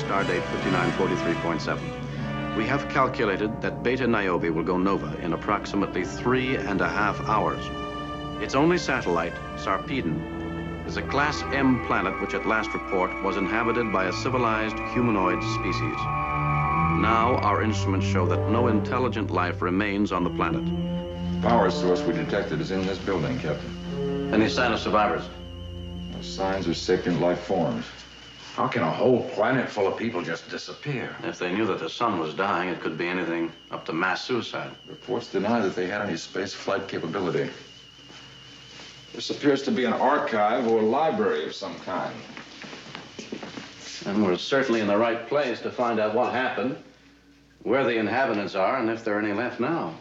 stardate 5943.7. We have calculated that Beta Niobe will go nova in approximately 3.5 hours. Its only satellite, Sarpedon, is a Class M planet which at last report was inhabited by a civilized humanoid species. Now our instruments show that no intelligent life remains on the planet. The power source we detected is in this building, Captain. Any sign of survivors? No signs of sapient life forms. How can a whole planet full of people just disappear? If they knew that the sun was dying, it could be anything up to mass suicide. Reports deny that they had any space flight capability. This appears to be an archive or a library of some kind. And we're certainly in the right place to find out what happened, where the inhabitants are, and if there are any left now.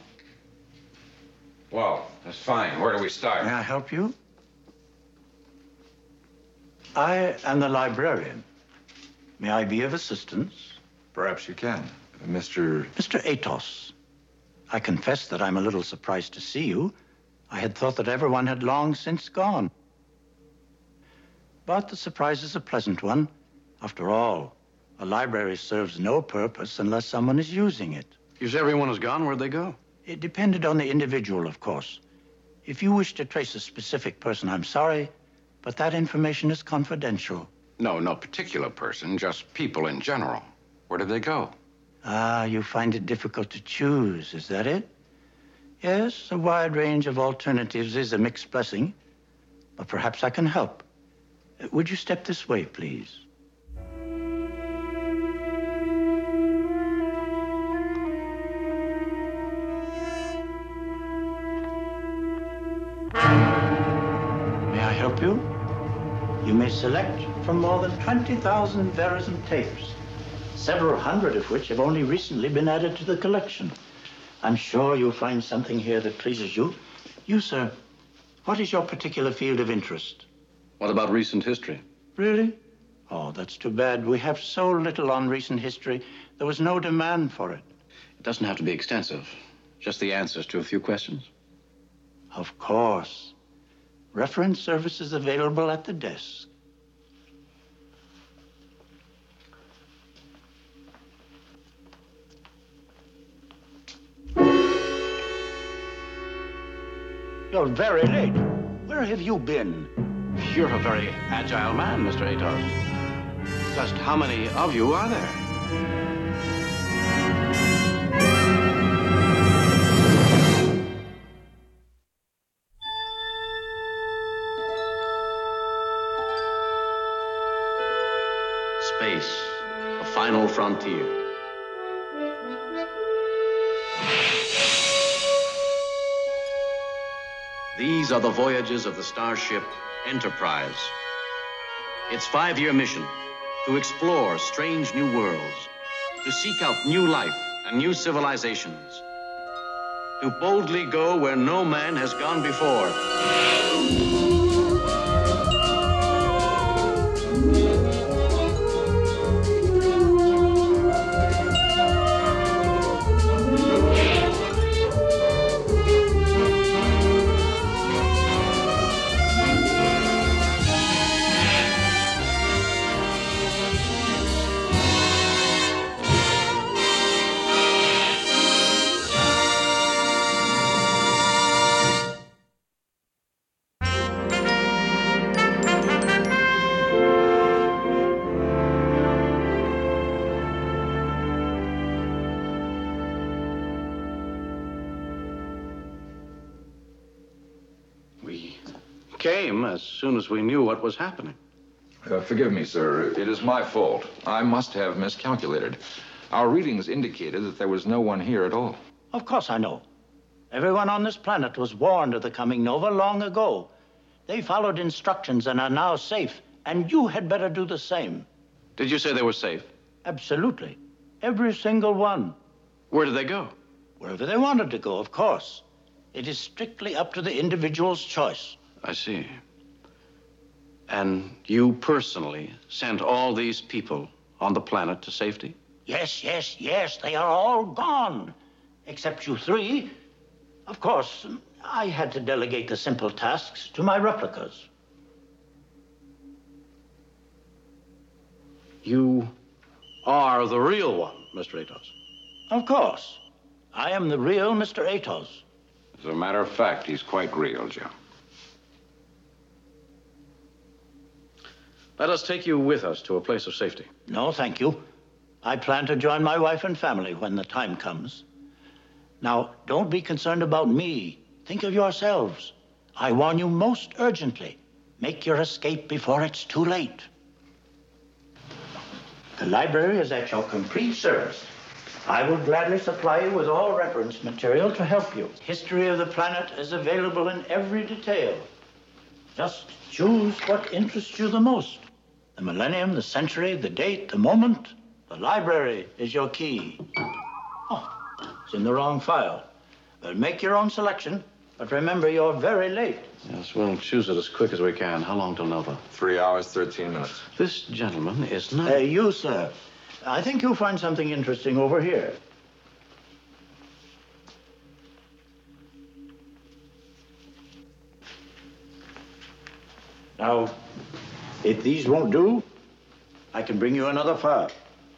Well, that's fine. Where do we start? May I help you? I am the librarian. May I be of assistance? Perhaps you can. Mr. Atos. I confess that I'm a little surprised to see you. I had thought that everyone had long since gone. But the surprise is a pleasant one. After all, a library serves no purpose unless someone is using it. You say everyone is gone? Where'd they go? It depended on the individual, of course. If you wish to trace a specific person, I'm sorry, but that information is confidential. No particular person, just people in general. Where did they go? Ah, you find it difficult to choose, is that it? Yes, a wide range of alternatives is a mixed blessing, but perhaps I can help. Would you step this way, please? May I help you? You may select from more than 20,000 Verizon tapes, several hundred of which have only recently been added to the collection. I'm sure you'll find something here that pleases you. You, sir, what is your particular field of interest? What about recent history? Really? Oh, that's too bad. We have so little on recent history. There was no demand for it. It doesn't have to be extensive. Just the answers to a few questions. Of course. Reference service is available at the desk. You're very late. Where have you been? You're a very agile man, Mr. Atos. Just how many of you are there? Space, the final frontier. These are the voyages of the starship Enterprise. Its 5-year mission, to explore strange new worlds, to seek out new life and new civilizations, to boldly go where no man has gone before. Came as soon as we knew what was happening. Forgive me, sir. It is my fault. I must have miscalculated. Our readings indicated that there was no one here at all. Of course I know. Everyone on this planet was warned of the coming nova long ago. They followed instructions and are now safe, and you had better do the same. Did you say they were safe? Absolutely. Every single one. Where did they go? Wherever they wanted to go, of course. It is strictly up to the individual's choice. I see. And you personally sent all these people on the planet to safety? Yes. They are all gone. Except you 3. Of course, I had to delegate the simple tasks to my replicas. You are the real one, Mr. Atos. Of course. I am the real Mr. Atos. As a matter of fact, he's quite real, Jim. Let us take you with us to a place of safety. No, thank you. I plan to join my wife and family when the time comes. Now, don't be concerned about me. Think of yourselves. I warn you most urgently. Make your escape before it's too late. The library is at your complete service. I will gladly supply you with all reference material to help you. History of the planet is available in every detail. Just choose what interests you the most. The millennium, the century, the date, the moment. The library is your key. Oh, it's in the wrong file. Well, make your own selection, but remember you're very late. Yes, we'll choose it as quick as we can. How long till Nova? 3 hours, 13 minutes. This gentleman is not... You, sir. I think you'll find something interesting over here. Now, if these won't do, I can bring you another file.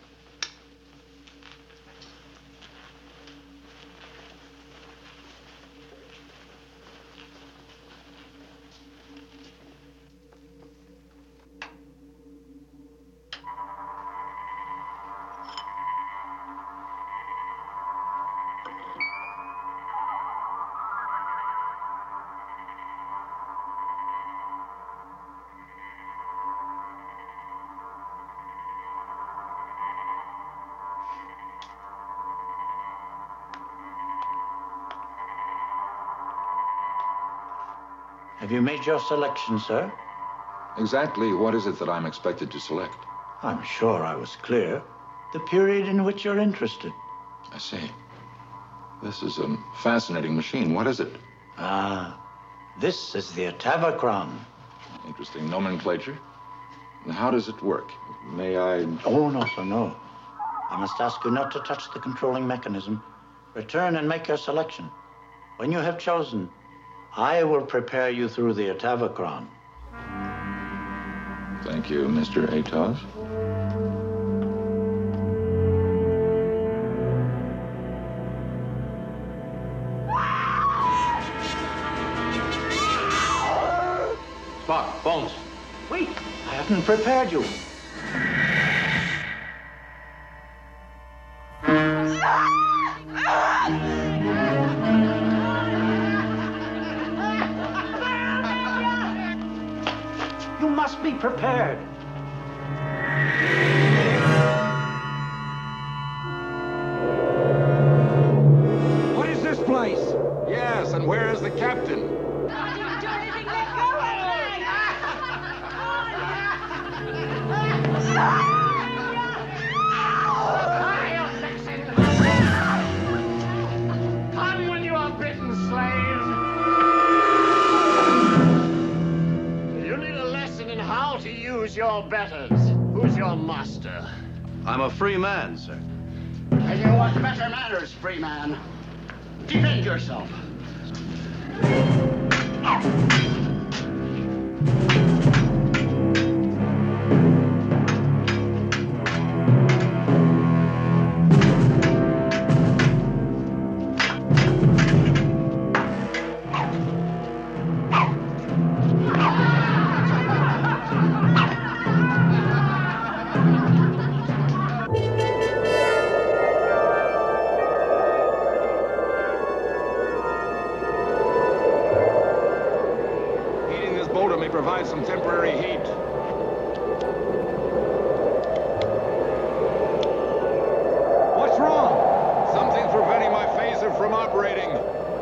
Have you made your selection, sir? Exactly what is it that I'm expected to select? I'm sure I was clear. The period in which you're interested. I see. This is a fascinating machine. What is it? This is the Atavachron. Interesting nomenclature. And how does it work? May I... Oh, no, sir, no. I must ask you not to touch the controlling mechanism. Return and make your selection. When you have chosen, I will prepare you through the Atavachron. Thank you, Mr. Atos. Spock, Bones. Wait, I haven't prepared you. You must be prepared. What is this place? Yes, and where is the captain? Come when you are bitten, slave. You need a lesson in how to use your betters. Who's your master? I'm a free man, sir. And you want better manners, free man. Defend yourself. May provide some temporary heat. What's wrong? Something's preventing my phaser from operating.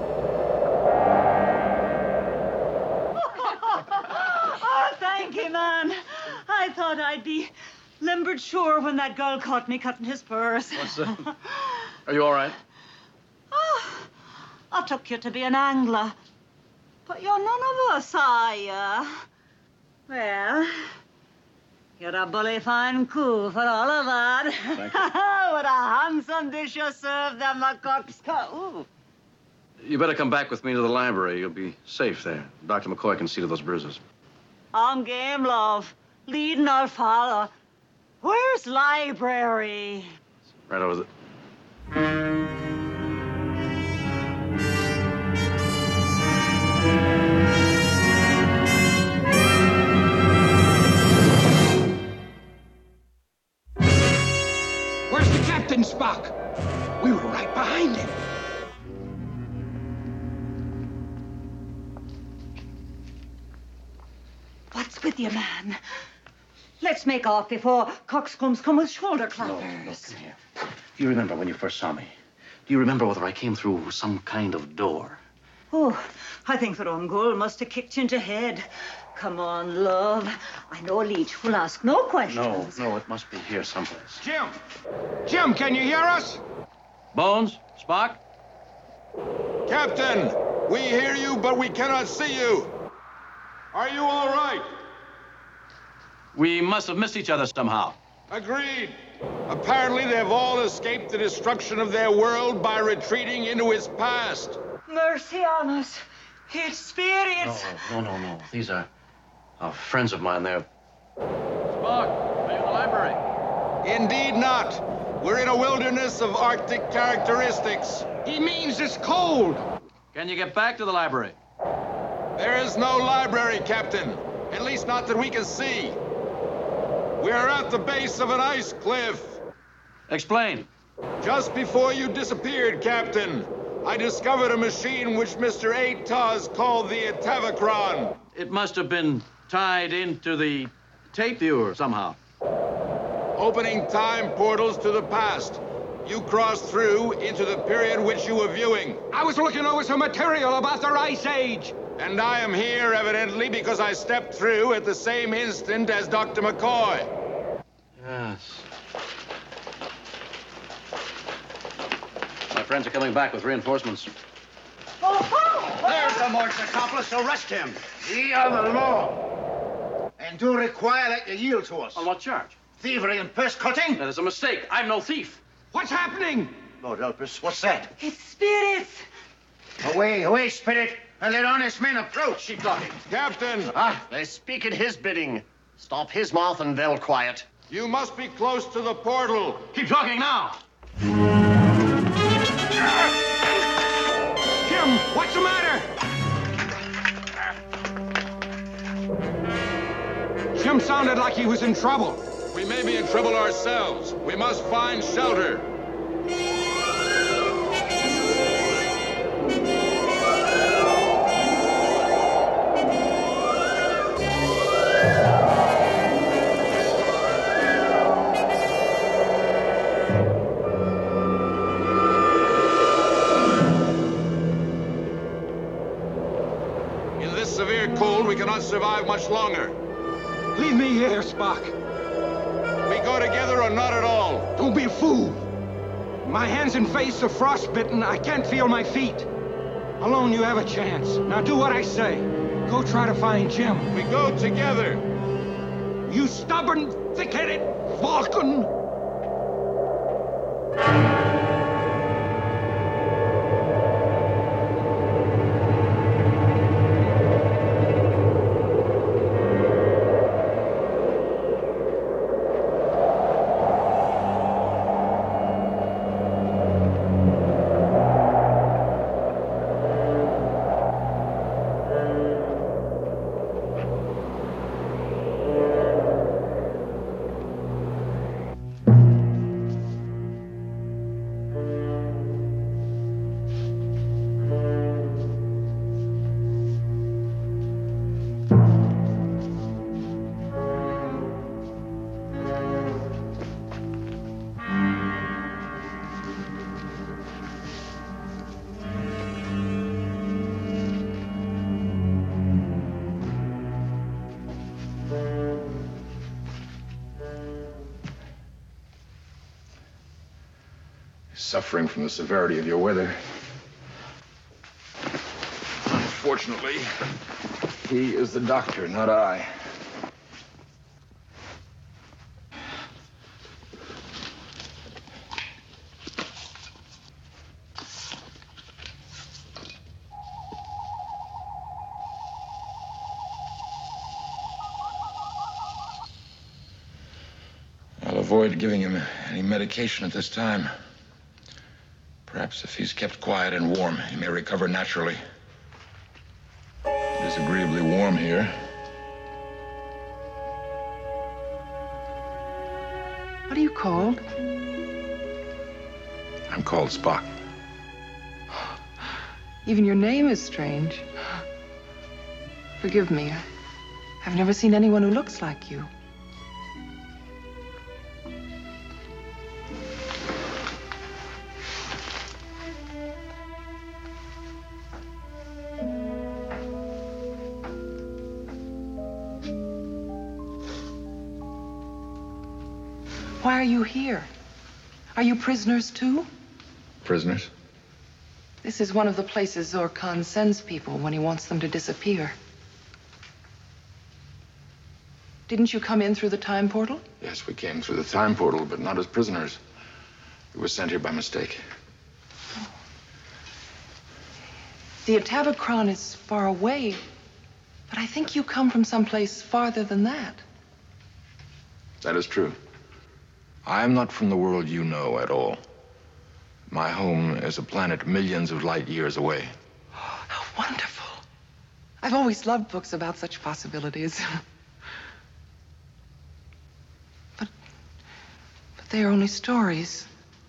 Oh, thank you, man. I thought I'd be limbered sure when that girl caught me cutting his purse. What's that? Are you all right? Oh, I took you to be an angler. But you're none of us, are you? Well, you're a bully fine coup for all of that. Thank you. What a handsome dish you served them, a coxcomb. Ooh. You better come back with me to the library. You'll be safe there. Dr. McCoy can see to those bruises. I'm game, love. Leading or follow. Where's library? Right over the... Where's the captain, Spock? We were right behind him. What's with you, man? Let's make off before coxcombs come with shoulder No, clappers. look here. Do you remember when you first saw me? Do you remember whether I came through some kind of door? Oh, I think the Rongul must have kicked you into head. Come on, love. I know Leech will ask no questions. No, it must be here someplace. Jim! Jim, can you hear us? Bones? Spock? Captain, we hear you, but we cannot see you. Are you all right? We must have missed each other somehow. Agreed. Apparently, they've all escaped the destruction of their world by retreating into its past. Mercy on us. It's spirits. No. These are friends of mine. They're... Spock, are you in the library? Indeed not. We're in a wilderness of Arctic characteristics. He means it's cold. Can you get back to the library? There is no library, Captain. At least not that we can see. We are at the base of an ice cliff. Explain. Just before you disappeared, Captain, I discovered a machine which Mr. Ataz called the Atavachron. It must have been tied into the tape viewer somehow. Opening time portals to the past. You crossed through into the period which you were viewing. I was looking over some material about the Ice Age. And I am here, evidently, because I stepped through at the same instant as Dr. McCoy. Yes. My friends are coming back with reinforcements. There's the Morse accomplice. Arrest him. We are the law. And do require that you yield to us. On what charge? Thievery and purse cutting? That is a mistake. I'm no thief. What's happening? Lord help us. What's that? It's spirits. Away, spirit, and let honest men approach. Keep talking. Captain, They speak at his bidding. Stop his mouth and they'll quiet. you must be close to the portal. Keep talking now. Jim, what's the matter? Jim sounded like he was in trouble. We may be in trouble ourselves. We must find shelter. In this severe cold, we cannot survive much longer. Leave me here, Spock. We go together or not at all. Don't be a fool. My hands and face are frostbitten. I can't feel my feet. Alone, you have a chance. Now do what I say. Go try to find Jim. We go together. You stubborn, thick-headed Vulcan! Suffering from the severity of your weather. Unfortunately, he is the doctor, not I. avoid giving him any medication at this time. Perhaps if he's kept quiet and warm, he may recover naturally. It is agreeably warm here. What are you called? I'm called Spock. Even your name is strange. Forgive me. I've never seen anyone who looks like you. Why are you here? Are you prisoners too? Prisoners? This is one of the places Zor Khan sends people when he wants them to disappear. Didn't you come in through the time portal? Yes, we came through the time portal, but not as prisoners. We were sent here by mistake. The Atavachron is far away, but I think you come from someplace farther than that. That is true. I am not from the world you know at all. My home is a planet millions of light years away. Oh, how wonderful. I've always loved books about such possibilities. But they are only stories.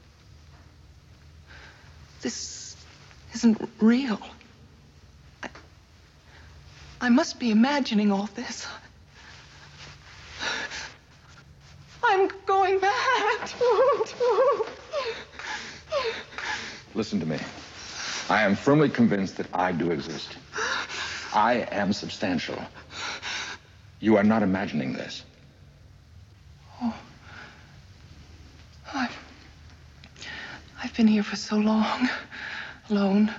This isn't real. I must be imagining all this. I'm going mad. Listen to me. I am firmly convinced that I do exist. I am substantial. You are not imagining this. Oh. I've been here for so long, alone.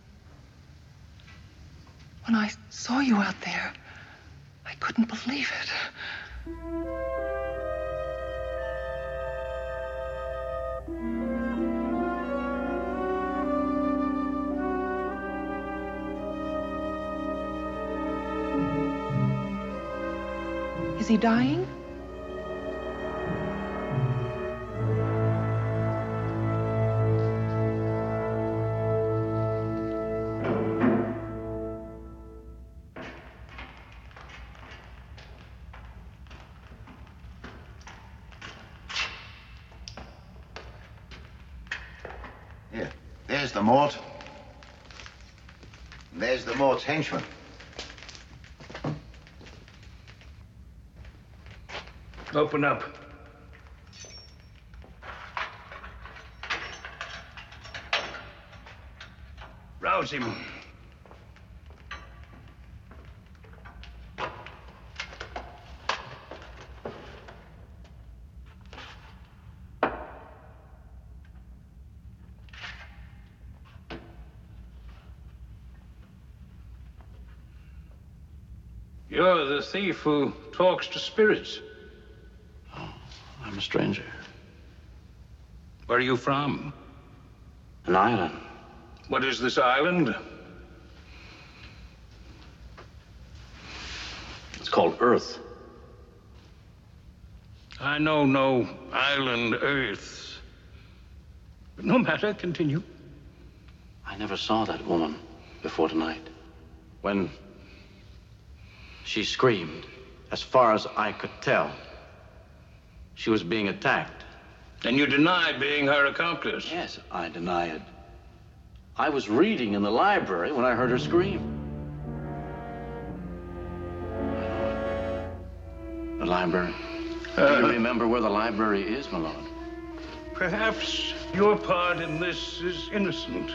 When I saw you out there, I couldn't believe it. Is he dying? Here, there's the Mort. And there's the Mort's henchman. Open up. Rouse him. You're the thief who talks to spirits. I'm a stranger. Where are you from? An island. What is this island? It's called Earth. I know no island Earth. But no matter, continue. I never saw that woman before tonight. When she screamed, as far as I could tell, she was being attacked. And you deny being her accomplice? Yes, I deny it. I was reading in the library when I heard her scream. The library. Do you remember where the library is, my lord? Perhaps your part in this is innocent.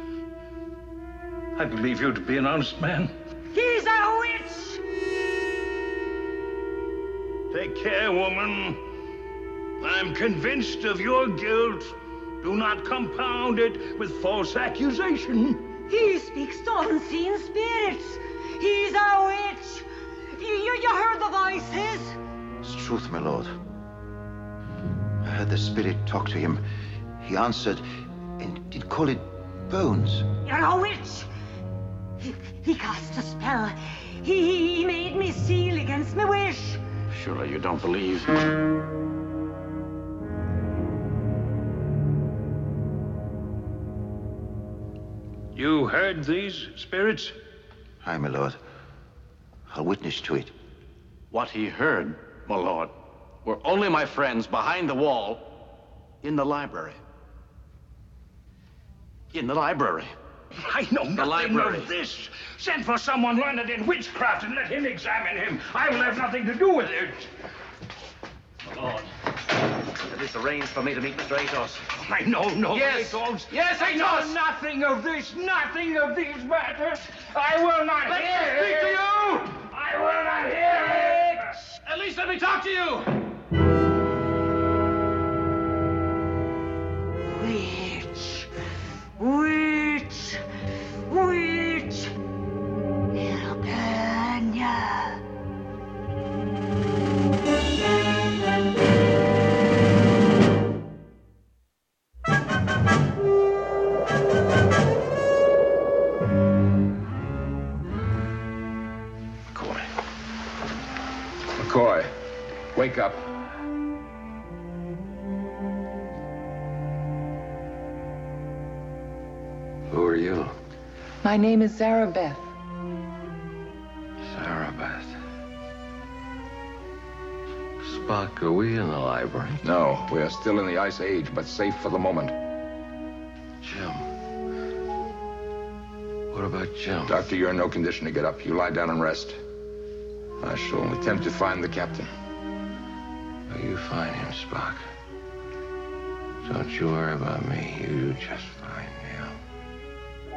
I believe you to be an honest man. He's a witch! Take care, woman. I'm convinced of your guilt. Do not compound it with false accusation. He speaks to unseen spirits. He's a witch. You heard the voices? It's truth, my lord. I heard the spirit talk to him. He answered and did call it Bones. You're a witch. He cast a spell. He made me seal against my wish. Surely you don't believe. You heard these spirits? Aye, my lord. I'll witness to it. What he heard, my lord, were only my friends behind the wall in the library. In the library. I know nothing library. of this. Send for someone learned in witchcraft and let him examine him. I will have nothing to do with it. My lord, it is arranged for me to meet Mr. Athos. I know no Yes. Athos. Yes, I Athos. know nothing of this, nothing of these matters. I will not Let hear me speak it. to you! I will not hear it. At least let me talk to you! Witch! Witch! Witch! Ilganya! McCoy, wake up. Who are you? My name is Zarabeth. Zarabeth. Spock, are we in the library? No, we are still in the Ice Age, but safe for the moment. Jim. What about Jim? Doctor, you're in no condition to get up. You lie down and rest. I shall attempt to find the captain. Will you find him, Spock? Don't you worry about me. You do just fine, Neil.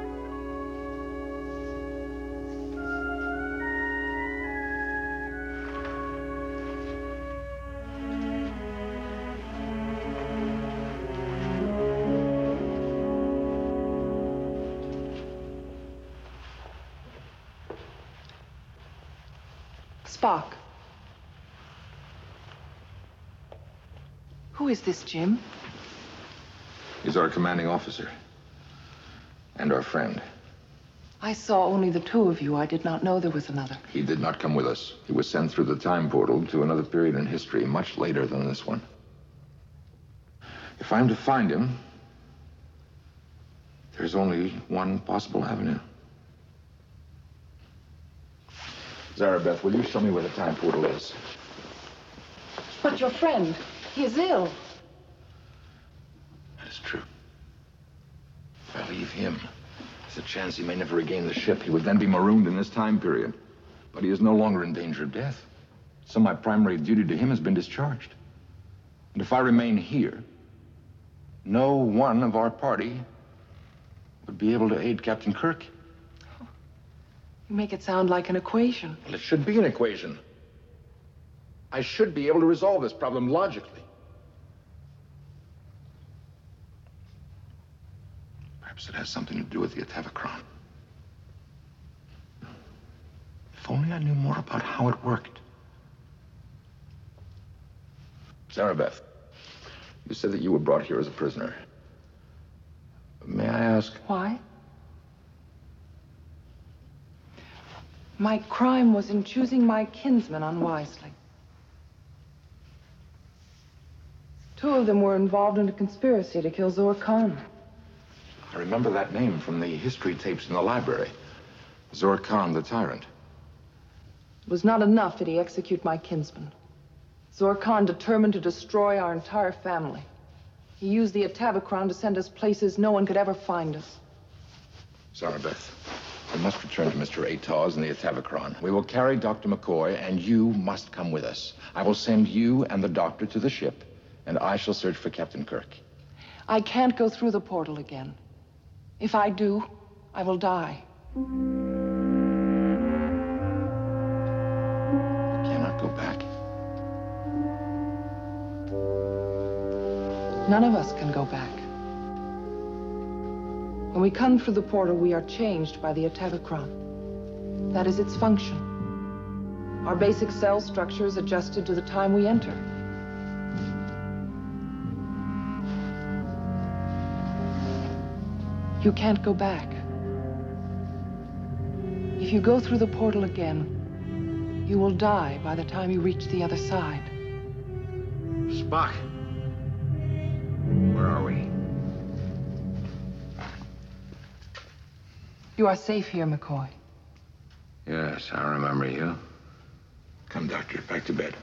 Spock. Who is this, Jim? He's our commanding officer. And our friend. I saw only the two of you. I did not know there was another. He did not come with us. He was sent through the time portal to another period in history, much later than this one. If I'm to find him, there's only one possible avenue. Zarabeth, will you show me where the time portal is? But your friend, he is ill. That is true. If I leave him, there's a chance he may never regain the ship. He would then be marooned in this time period. But he is no longer in danger of death. So my primary duty to him has been discharged. And if I remain here, no one of our party would be able to aid Captain Kirk. You make it sound like an equation. Well, it should be an equation. I should be able to resolve this problem logically. Perhaps it has something to do with the Atavachron. If only I knew more about how it worked. Zarabeth, you said that you were brought here as a prisoner. May I ask? Why? My crime was in choosing my kinsmen unwisely. Two of them were involved in a conspiracy to kill Zor Khan. I remember that name from the history tapes in the library. Zor Khan, the tyrant. It was not enough that he execute my kinsmen. Zor Khan determined to destroy our entire family. He used the Atavachron to send us places no one could ever find us. Zarabeth, we must return to Mr. Atos and the Atavachron. We will carry Dr. McCoy, and you must come with us. I will send you and the doctor to the ship, and I shall search for Captain Kirk. I can't go through the portal again. If I do, I will die. You cannot go back. None of us can go back. When we come through the portal, we are changed by the Atavachron. That is its function. Our basic cell structure is adjusted to the time we enter. You can't go back. If you go through the portal again, you will die by the time you reach the other side. Spock. Where are we? You are safe here, McCoy. Yes, I remember you. Come, Doctor, back to bed.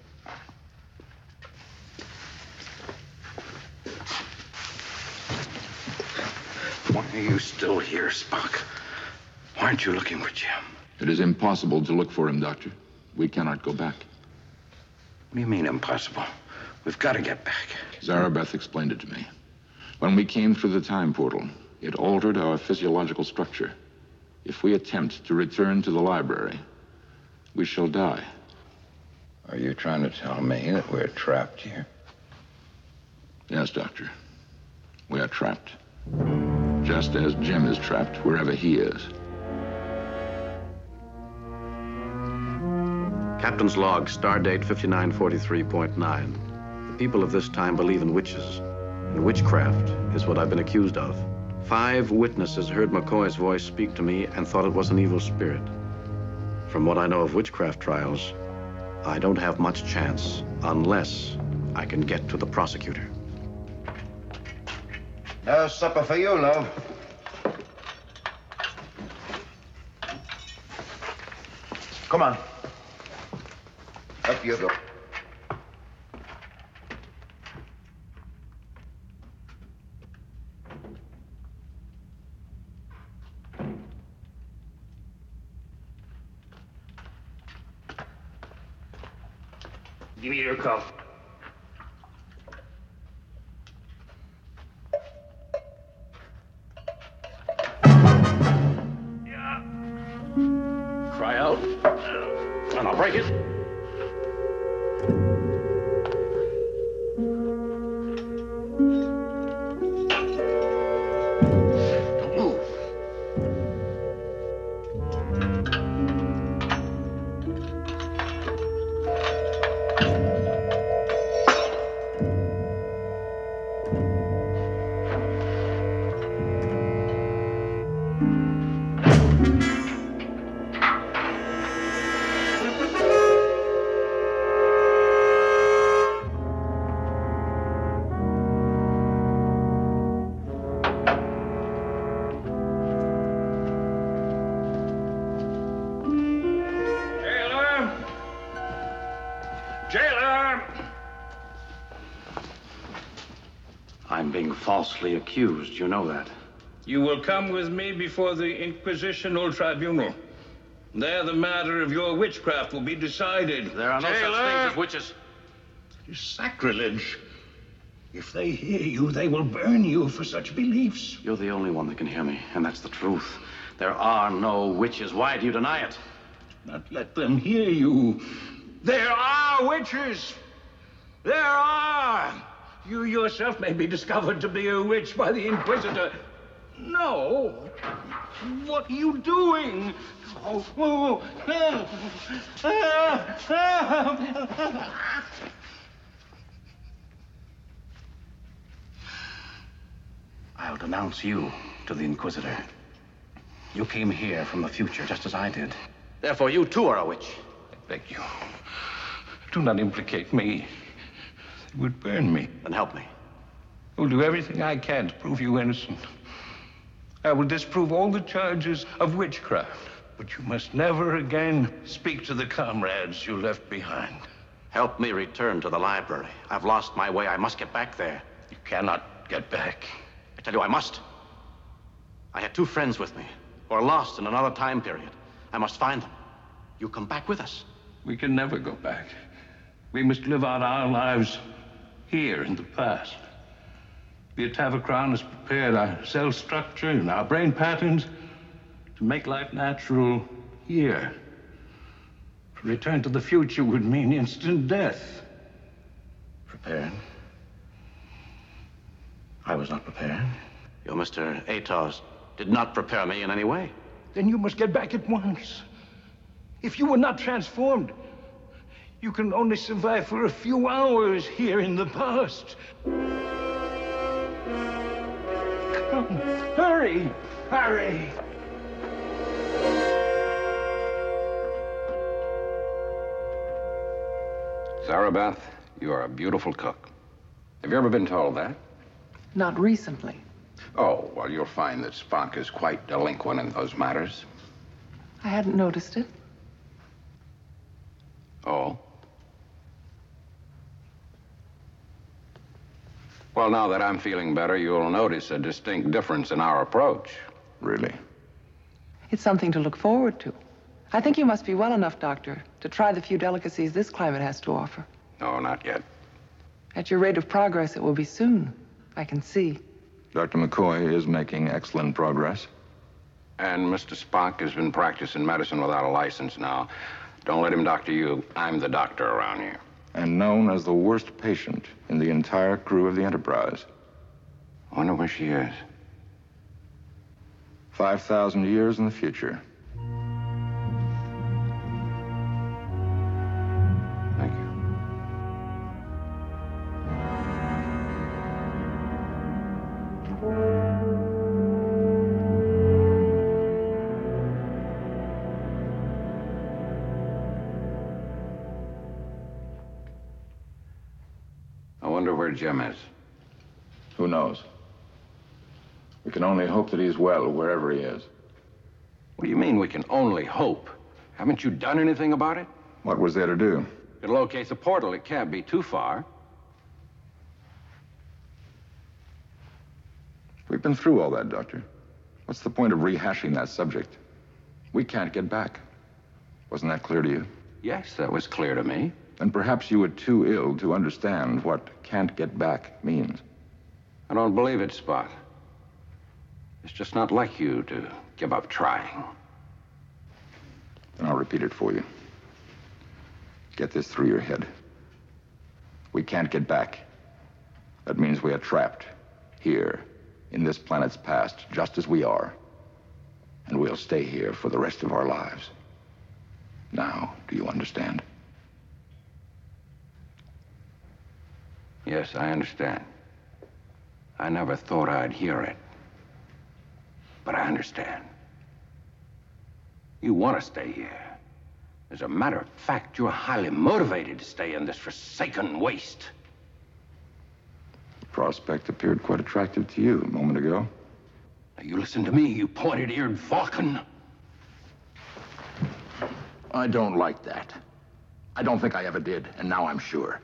Why are you still here, Spock? Why aren't you looking for Jim? It is impossible to look for him, Doctor. We cannot go back. What do you mean, impossible? We've got to get back. Zarabeth explained it to me. When we came through the time portal, it altered our physiological structure. If we attempt to return to the library, we shall die. Are you trying to tell me that we're trapped here? Yes, Doctor. We are trapped. Just as Jim is trapped wherever he is. Captain's log, stardate 5943.9. The people of this time believe in witches, and witchcraft is what I've been accused of. 5 witnesses heard McCoy's voice speak to me and thought it was an evil spirit. From what I know of witchcraft trials, I don't have much chance unless I can get to the prosecutor. No supper for you, love. Come on. Up you go. Give me your cup. Cry out, and I'll break it. Don't move. Jailer! I'm being falsely accused, you know that. You will come with me before the Inquisitional Tribunal. There the matter of your witchcraft will be decided. There are no such things as witches. It is sacrilege. If they hear you, they will burn you for such beliefs. You're the only one that can hear me, and that's the truth. There are no witches. Why do you deny it? Not let them hear you. There are witches. There are. You yourself may be discovered to be a witch by the Inquisitor. No. What are you doing? I'll denounce you to the Inquisitor. You came here from the future, just as I did. Therefore, you too are a witch. I beg you. Do not implicate me. It would burn me. Then help me. I will do everything I can to prove you innocent. I will disprove all the charges of witchcraft. But you must never again speak to the comrades you left behind. Help me return to the library. I've lost my way. I must get back there. You cannot get back. I tell you, I must. I had 2 friends with me who are lost in another time period. I must find them. You come back with us. We can never go back. We must live out our lives here in the past. The Atavachron has prepared our cell structure and our brain patterns to make life natural here. To return to the future would mean instant death. Prepared? I was not prepared. Your Mr. Atos did not prepare me in any way. Then you must get back at once. If you were not transformed, you can only survive for a few hours here in the past. Come, hurry, hurry. Zarabeth, you are a beautiful cook. Have you ever been told that? Not recently. Oh, well, you'll find that Spock is quite delinquent in those matters. I hadn't noticed it. Oh? Well, now that I'm feeling better, you'll notice a distinct difference in our approach. Really? It's something to look forward to. I think you must be well enough, Doctor, to try the few delicacies this climate has to offer. No, not yet. At your rate of progress, it will be soon. I can see. Dr. McCoy is making excellent progress. And Mr. Spock has been practicing medicine without a license now. Don't let him doctor you. I'm the doctor around here. And known as the worst patient in the entire crew of the Enterprise. I wonder where she is. 5,000 years in the future. Thank you. I wonder where Jim is. Who knows? We can only hope that he's well wherever he is. What do you mean we can only hope? Haven't you done anything about it? What was there to do? To locate the portal, it can't be too far. We've been through all that, Doctor. What's the point of rehashing that subject? We can't get back. Wasn't that clear to you? Yes, that was clear to me. And perhaps you were too ill to understand what can't get back means. I don't believe it, Spock. It's just not like you to give up trying. And I'll repeat it for you. Get this through your head. We can't get back. That means we are trapped here in this planet's past, just as we are. And we'll stay here for the rest of our lives. Now, do you understand? Yes, I understand. I never thought I'd hear it. But I understand. You want to stay here. As a matter of fact, you're highly motivated to stay in this forsaken waste. The prospect appeared quite attractive to you a moment ago. Now, you listen to me, you pointed-eared Vulcan. I don't like that. I don't think I ever did, and now I'm sure.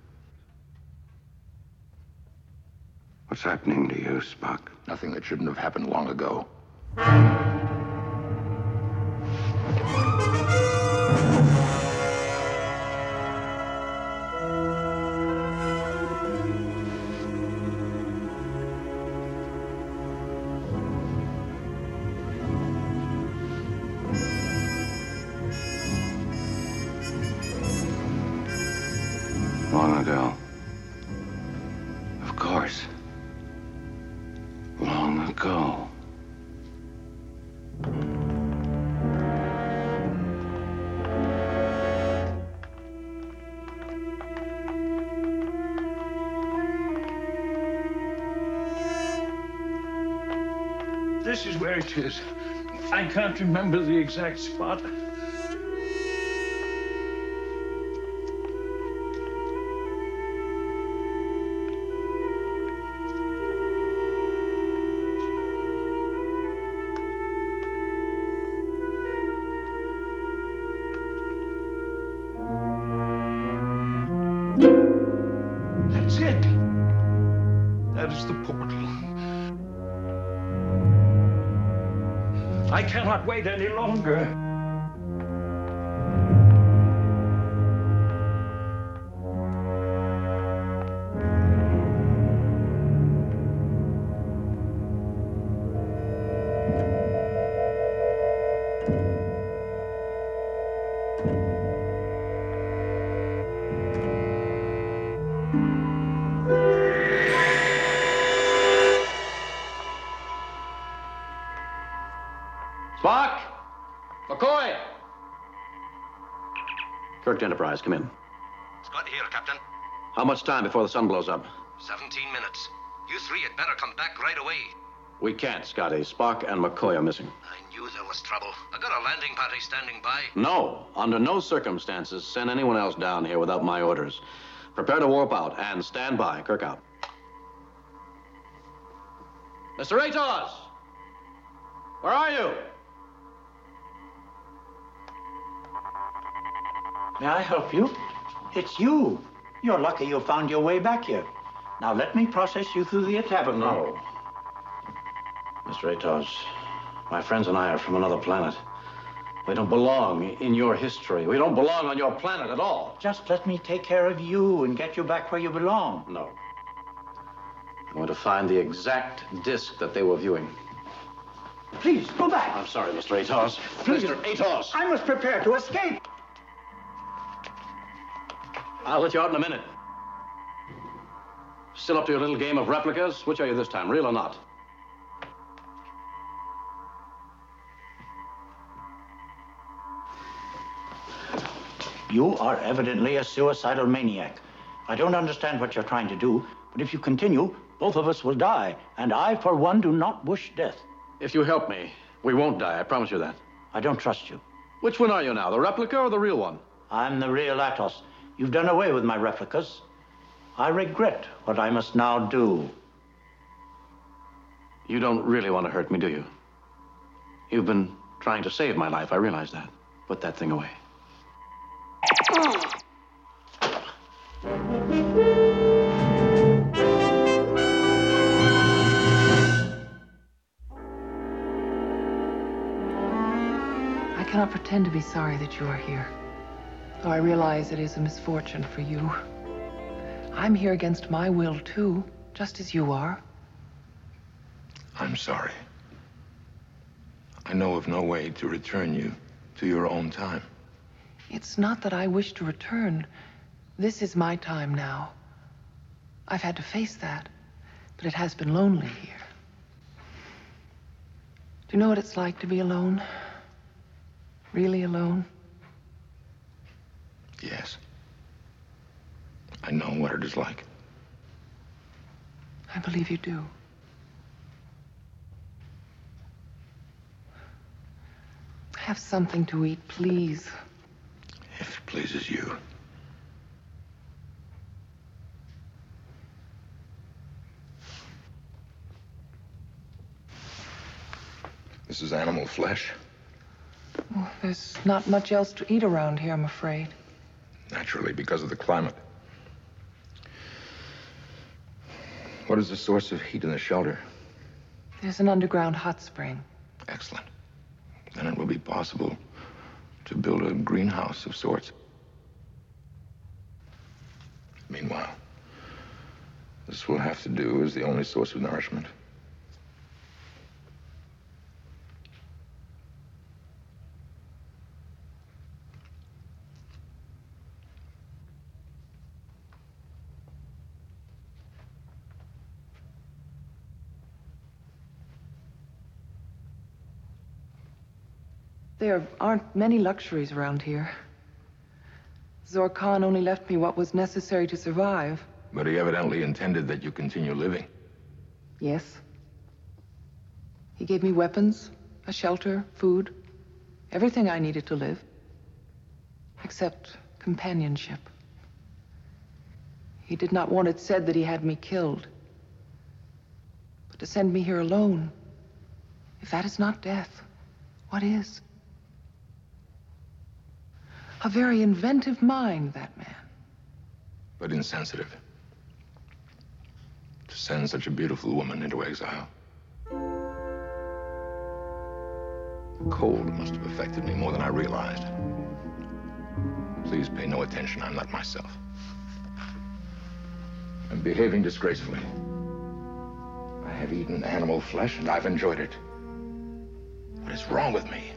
What's happening to you, Spock? Nothing that shouldn't have happened long ago. Long ago. Of course. Long ago. This is where it is. I can't remember the exact spot. That's it. That is the portal. I cannot wait any longer. Spock! McCoy! Kirk to Enterprise, come in. Scott here, Captain. How much time before the sun blows up? 17 minutes. You three had better come back right away. We can't, Scotty. Spock and McCoy are missing. I knew there was trouble. I got a landing party standing by. No, under no circumstances send anyone else down here without my orders. Prepare to warp out and stand by. Kirk out. Mr. Atos! Where are you? May I help you? It's you. You're lucky you found your way back here. Now let me process you through the Atavacron. No. Mr. Atos, my friends and I are from another planet. We don't belong in your history. We don't belong on your planet at all. Just let me take care of you and get you back where you belong. No. I want to find the exact disc that they were viewing. Please, go back. I'm sorry, Mr. Atos. Please. Mr. Atos! I must prepare to escape. I'll let you out in a minute. Still up to your little game of replicas? Which are you this time, real or not? You are evidently a suicidal maniac. I don't understand what you're trying to do, but if you continue, both of us will die, and I, for one, do not wish death. If you help me, we won't die, I promise you that. I don't trust you. Which one are you now, the replica or the real one? I'm the real Atos. You've done away with my replicas. I regret what I must now do. You don't really want to hurt me, do you? You've been trying to save my life, I realize that. Put that thing away. I cannot pretend to be sorry that you are here, though I realize it is a misfortune for you. I'm here against my will, too, just as you are. I'm sorry. I know of no way to return you to your own time. It's not that I wish to return. This is my time now. I've had to face that, but it has been lonely here. Do you know what it's like to be alone? Really alone? Yes. I know what it is like. I believe you do. Have something to eat, please. If it pleases you. This is animal flesh. Well, there's not much else to eat around here, I'm afraid. Naturally, because of the climate. What is the source of heat in the shelter? There's an underground hot spring. Excellent. Then it will be possible to build a greenhouse of sorts. Meanwhile, this will have to do as the only source of nourishment. There aren't many luxuries around here. Zor-Khan only left me what was necessary to survive. But he evidently intended that you continue living. Yes. He gave me weapons, a shelter, food, everything I needed to live. Except companionship. He did not want it said that he had me killed. But to send me here alone, if that is not death, what is? A very inventive mind, that man. But insensitive. To send such a beautiful woman into exile. The cold must have affected me more than I realized. Please pay no attention. I'm not myself. I'm behaving disgracefully. I have eaten animal flesh and I've enjoyed it. What is wrong with me?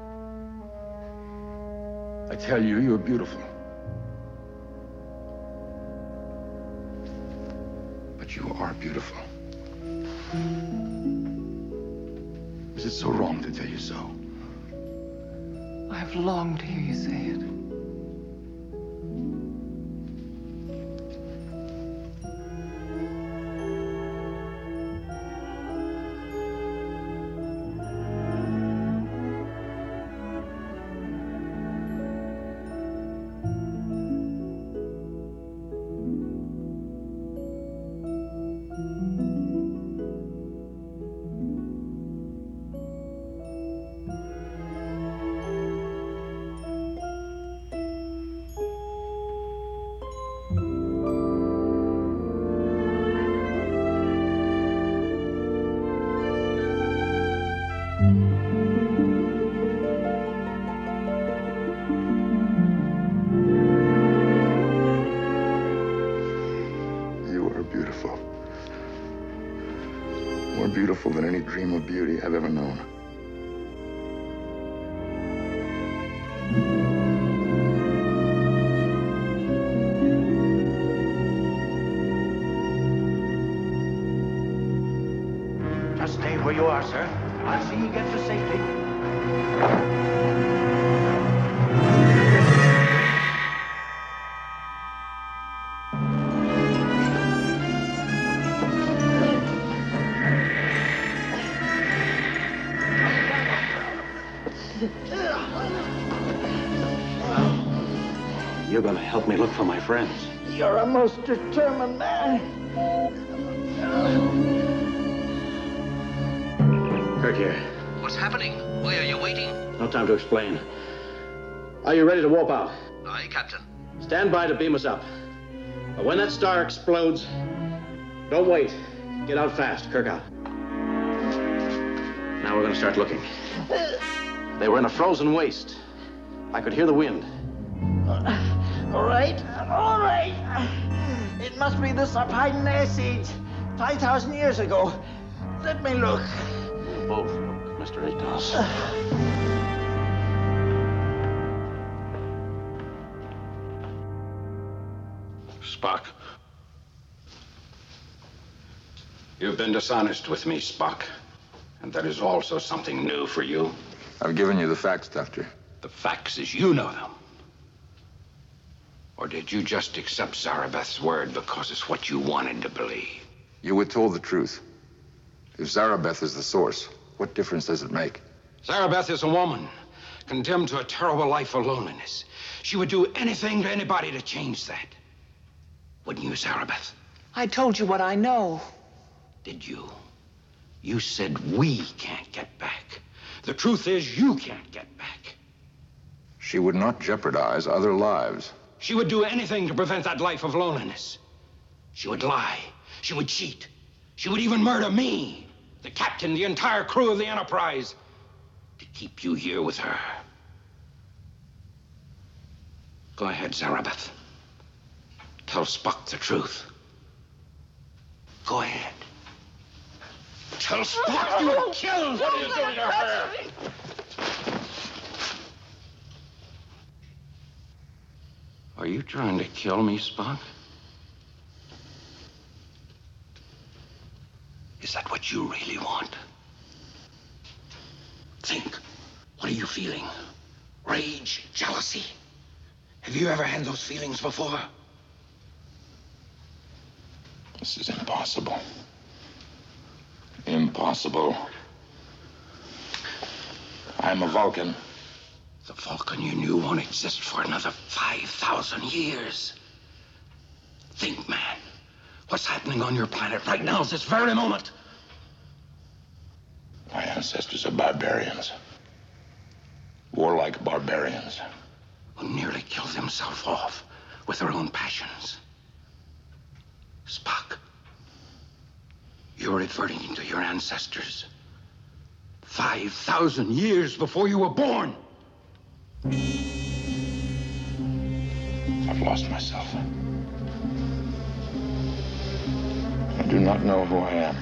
I tell you, you're beautiful. But you are beautiful. Is it so wrong to tell you so? I've longed to hear you say it. than any dream of beauty I've ever known. Just stay where you are, sir. I'll see you get to safety. You're gonna help me look for my friends. You're a most determined man. Kirk here. What's happening? Why are you waiting? No time to explain. Are you ready to warp out? Aye, Captain. Stand by to beam us up. But when that star explodes, don't wait. Get out fast. Kirk out. Now we're gonna start looking. They were in a frozen waste. I could hear the wind. All right. It must be the Sarpedon Ice Age, 5,000 years ago. Let me look. Both look, Mr. Ignos. Spock. You've been dishonest with me, Spock. And that is also something new for you. I've given you the facts, Doctor. The facts as you know them. Or did you just accept Zarabeth's word because it's what you wanted to believe? You were told the truth. If Zarabeth is the source, what difference does it make? Zarabeth is a woman, condemned to a terrible life of loneliness. She would do anything to anybody to change that. Wouldn't you, Zarabeth? I told you what I know. Did you? You said we can't get back. The truth is you can't get back. She would not jeopardize other lives. She would do anything to prevent that life of loneliness. She would lie. She would cheat. She would even murder me, the captain, the entire crew of the Enterprise, to keep you here with her. Go ahead, Zarabeth. Tell Spock the truth. Go ahead. Tell Spock you were killed. What are you doing to her? Are you trying to kill me, Spock? Is that what you really want? Think. What are you feeling? Rage? Jealousy? Have you ever had those feelings before? This is impossible. Impossible. I'm a Vulcan. The Vulcan you knew won't exist for another 5,000 years. Think, man. What's happening on your planet right now is this very moment. My ancestors are barbarians. Warlike barbarians. Who nearly killed themselves off with their own passions. Spock, you're adverting to your ancestors. 5,000 years before you were born. I've lost myself. I do not know who I am.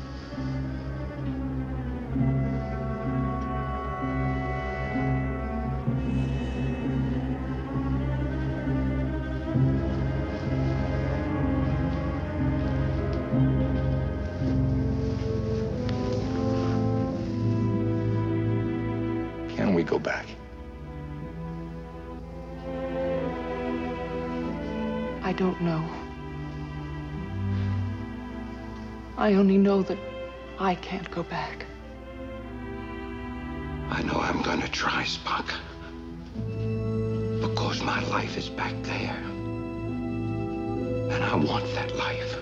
Can we go back? I don't know. I only know that I can't go back. I know I'm gonna try, Spock. Because my life is back there. And I want that life.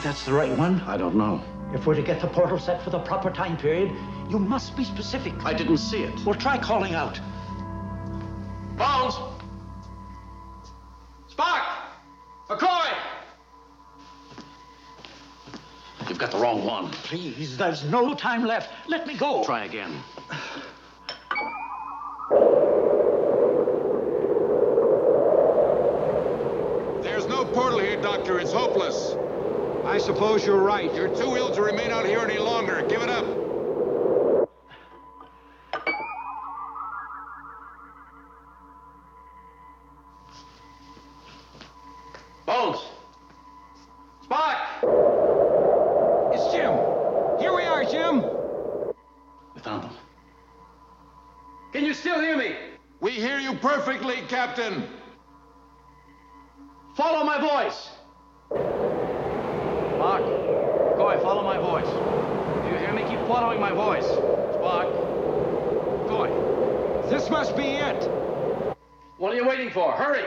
that's the right one? I don't know. If we're to get the portal set for the proper time period, you must be specific. I didn't see it. Well, try calling out. Bones! Spock! McCoy! You've got the wrong one. Please, there's no time left. Let me go. Try again. There's no portal here, Doctor. It's hopeless. I suppose you're right. You're too ill to remain out here any longer. Give it up. Bones! Spock! It's Jim. Here we are, Jim. We found them. Can you still hear me? We hear you perfectly, Captain. Follow my voice. Spock, McCoy, follow my voice. Do you hear me? Keep following my voice. Spock, McCoy. This must be it. What are you waiting for? Hurry!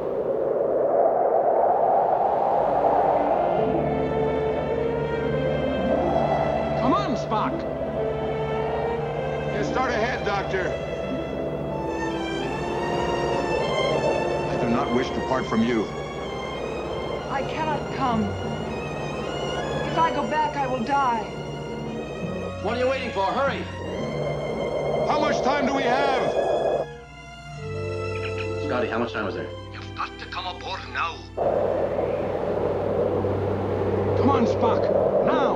Come on, Spock. You start ahead, Doctor. I do not wish to part from you. I cannot come. If I go back, I will die. What are you waiting for? Hurry! How much time do we have? Scotty, how much time is there? You've got to come aboard now. Come on, Spock. Now.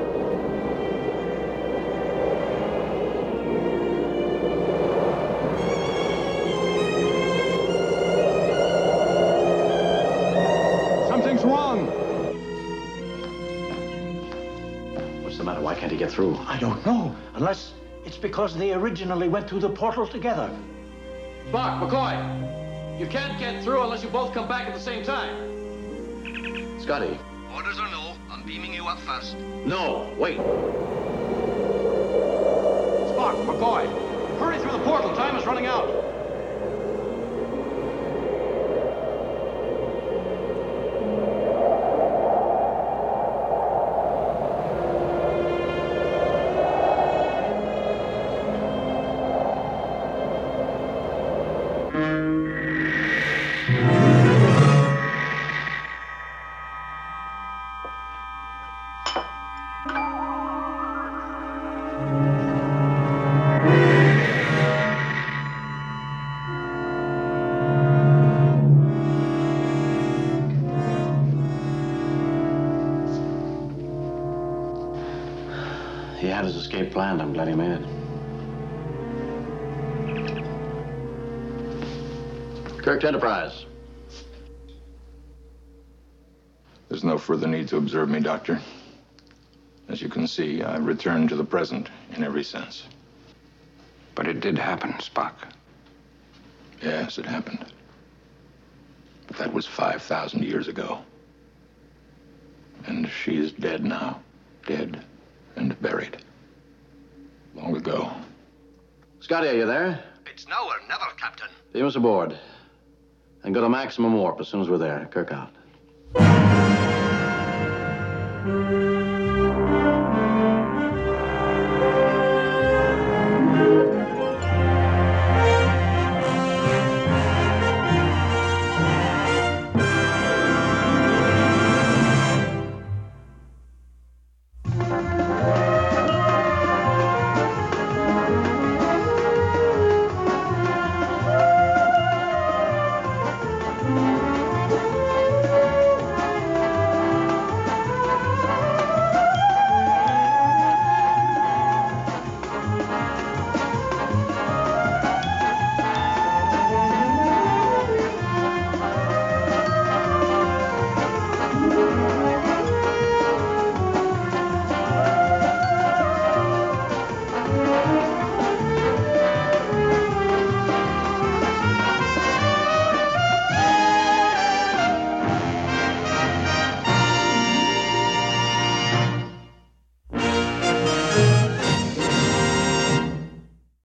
Something's wrong. What's the matter? Why can't he get through? I don't know, unless it's because they originally went through the portal together. Spock, McCoy! You can't get through unless you both come back at the same time. Scotty. Orders or no, I'm beaming you up first. No, wait. Spock, McCoy, hurry through the portal. Time is running out. He had his escape planned. I'm glad he made it. Kirk to Enterprise. There's no further need to observe me, Doctor. As you can see, I've returned to the present in every sense. But it did happen, Spock. Yes, it happened. But that was 5,000 years ago. And she is dead now. Dead and buried. Long ago. Scotty, are you there? It's now or never, Captain. Beam us aboard. And go to maximum warp as soon as we're there. Kirk out.